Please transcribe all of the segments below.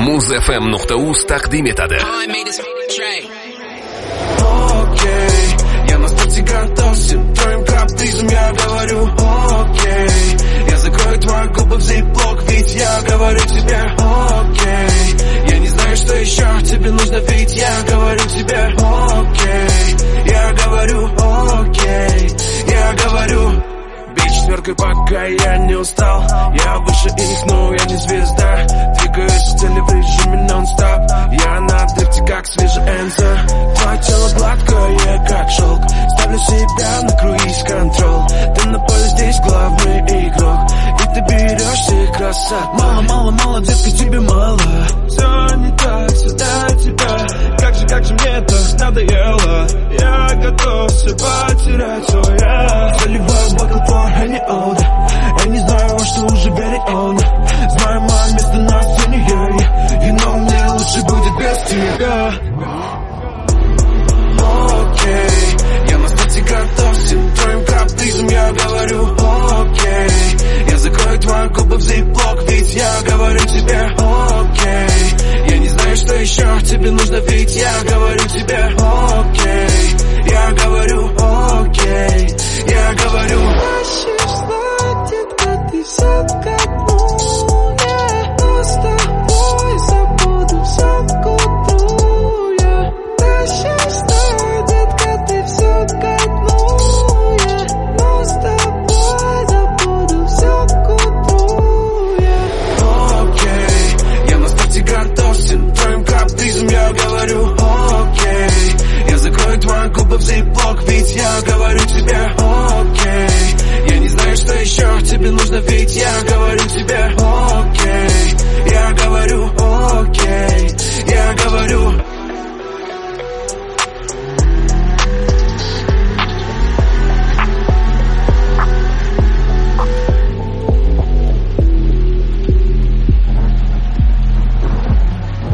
Muzfm.uz taqdim etadi. Окей, я на старте готов, всем твоим капризам я говорю окей. Я закрою твои губы в зиплок, ведь я говорю тебе окей. Я не знаю, что еще тебе нужно, ведь я говорю тебе окей. Я говорю окей, я говорю. Бей четверкой, пока я не устал. Я выше их, но я не звезда. Двигаюсь в цели в режиме нон-стоп. Я на дрифте, как свежий Энзо. Твое тело гладкое, как шелк. Ставлю себя на круиз-контрол. Ты на поле здесь главный игрок, и ты берешься и красота. Мало, мало, мало, детка, тебе мало. Все не так, все до тебя. Как же мне это надоело. Я готов все потерять, о я. Заливаю бокал твой Henny Old. Я не знаю, во что уже берет он. Знаю, мое место на сцене, you know, мне лучше будет без тебя. Окей, я на старте готов, всем твоим капризам я говорю окей. Я закрою твои губы в зиплок, ведь я говорю тебе окей. Я не знаю, что еще тебе нужно, ведь я говорю тебе окей. Я говорю окей, я говорю. Хочешь знать, детка, ты все как я с тобой забуду все к утру. Я хочешь знать, детка, ты все как но с тобой забуду все к утру. Окей, я на старте готов, всем твоим капризам я говорю окей. Я закрою твои губы в зиплок, ведь я говорю тебе окей. Я не знаю, что еще тебе нужно, ведь я говорю тебе окей. Я говорю окей, я говорю.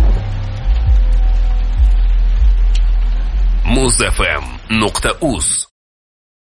Muzfm.uz